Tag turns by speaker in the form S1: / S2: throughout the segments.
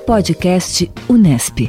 S1: Podcast Unesp.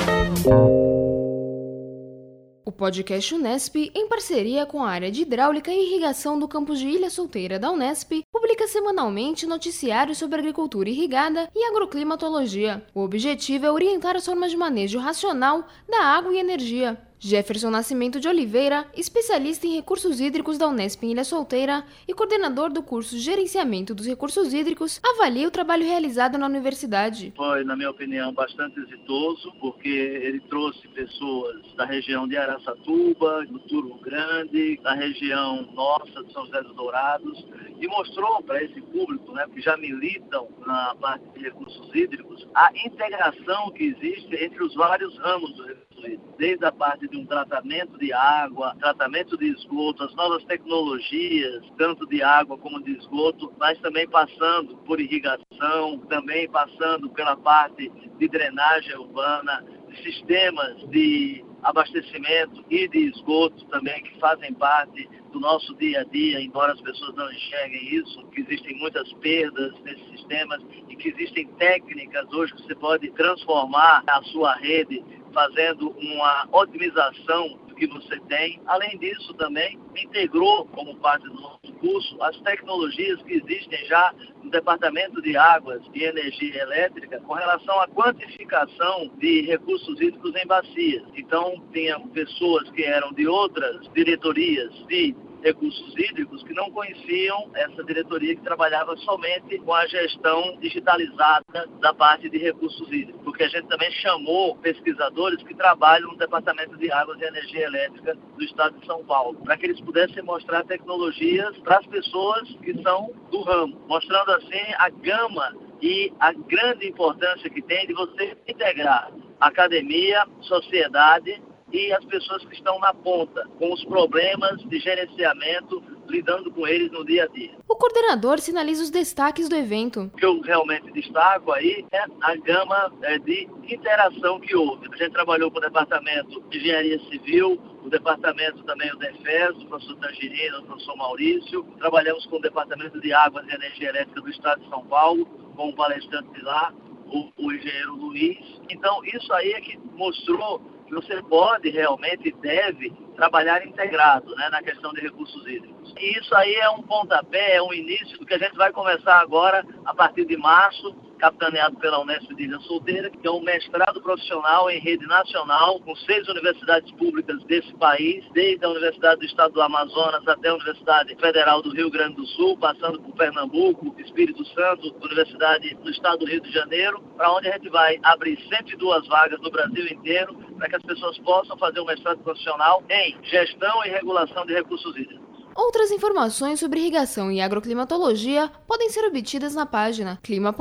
S2: O podcast Unesp, em parceria com a área de hidráulica e irrigação do campus de Ilha Solteira da Unesp, publica semanalmente noticiários sobre agricultura irrigada e agroclimatologia. O objetivo é orientar as formas de manejo racional da água e energia. Jefferson Nascimento de Oliveira, especialista em recursos hídricos da Unesp em Ilha Solteira e coordenador do curso Gerenciamento dos Recursos Hídricos, avalia o trabalho realizado na universidade.
S3: Foi, na minha opinião, bastante exitoso, porque ele trouxe pessoas da região de Araçatuba, do Turvo Grande, da região nossa de São José dos Dourados, e mostrou para esse público, que já militam na parte de recursos hídricos, a integração que existe entre os vários ramos do recurso hídrico, desde a parte de um tratamento de água, tratamento de esgoto, as novas tecnologias, tanto de água como de esgoto, mas também passando por irrigação, também passando pela parte de drenagem urbana, sistemas de abastecimento e de esgoto também, que fazem parte do nosso dia a dia, embora as pessoas não enxerguem isso, que existem muitas perdas nesses sistemas e que existem técnicas hoje que você pode transformar a sua rede fazendo uma otimização do que você tem. Além disso, também integrou, como parte do nosso curso, as tecnologias que existem já no Departamento de Águas e Energia Elétrica com relação à quantificação de recursos hídricos em bacias. Então, tinha pessoas que eram de outras diretorias de recursos hídricos que não conheciam essa diretoria que trabalhava somente com a gestão digitalizada da parte de recursos hídricos, porque a gente também chamou pesquisadores que trabalham no Departamento de Águas e Energia Elétrica do Estado de São Paulo, para que eles pudessem mostrar tecnologias para as pessoas que são do ramo, mostrando assim a gama e a grande importância que tem de você integrar academia, sociedade e as pessoas que estão na ponta, com os problemas de gerenciamento, lidando com eles no dia a dia.
S2: O coordenador sinaliza os destaques do evento.
S3: O que eu realmente destaco aí é a gama de interação que houve. A gente trabalhou com o Departamento de Engenharia Civil, o Departamento também, o DEFES, o professor Tangerino, o professor Maurício. Trabalhamos com o Departamento de Águas e Energia Elétrica do Estado de São Paulo, com o palestrante de lá, o engenheiro Luiz. Então, isso aí é que mostrou que você pode realmente e deve trabalhar integrado, na questão de recursos hídricos. E isso aí é um pontapé, é um início do que a gente vai começar agora, a partir de março, capitaneado pela Unesp de Ilha Solteira, que é um mestrado profissional em rede nacional, com 6 universidades públicas desse país, desde a Universidade do Estado do Amazonas até a Universidade Federal do Rio Grande do Sul, passando por Pernambuco, Espírito Santo, Universidade do Estado do Rio de Janeiro, para onde a gente vai abrir 102 vagas no Brasil inteiro, para que as pessoas possam fazer um mestrado profissional em gestão e regulação de recursos hídricos.
S2: Outras informações sobre irrigação e agroclimatologia podem ser obtidas na página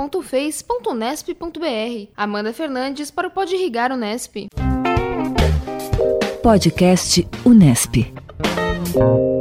S2: clima.fez.unesp.br. Amanda Fernandes para o Pode Irrigar Unesp.
S1: Podcast Unesp.